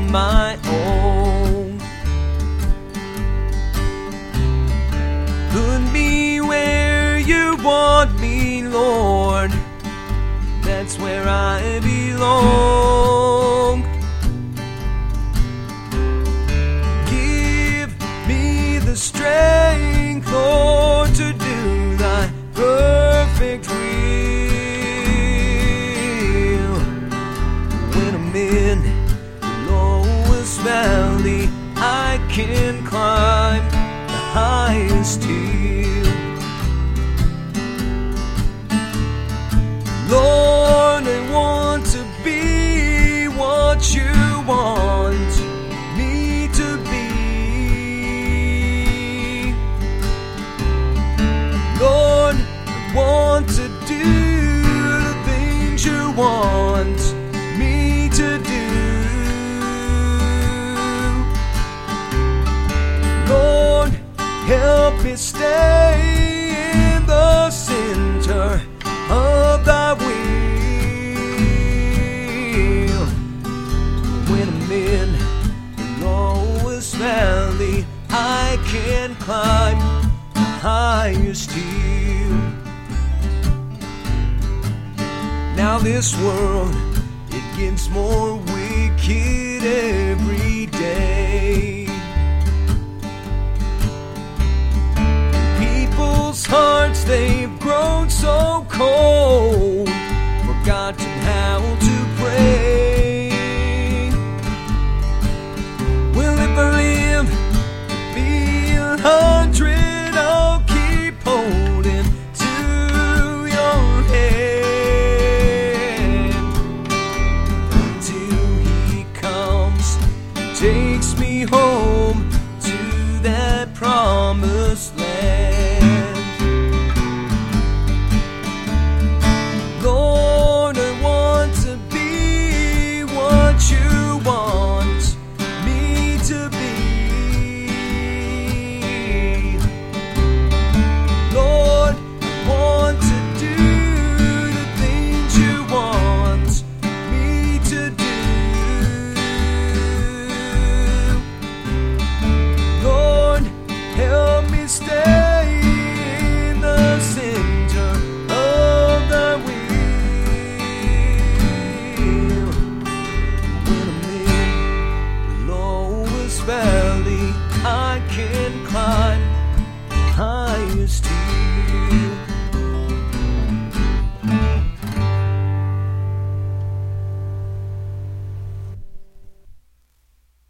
my own. Put me where you want me, Lord. That's where I belong. Give me the strength, Lord, to do thy perfect will. When I'm in the lowest valley, I can climb the highest hill. Lord, I want to be what you want me to be. Lord, I want to do the things you want me to do. Lord, help me stay in the center of thy will. When I'm in the lowest valley, I can climb the highest hill. Now this world, it gets more wicked every day. People's hearts, they've grown so cold, forgotten how to pray. Well, if I live to be 100, I'll keep holding to your hand until he comes, takes me home to that promised land. Lord, I want to be what you want me to be. Lord, I want to do the things you want me to do. Lord, help me stay in the center of thy will. When I'm in the lowest valley, I can climb the highest hill.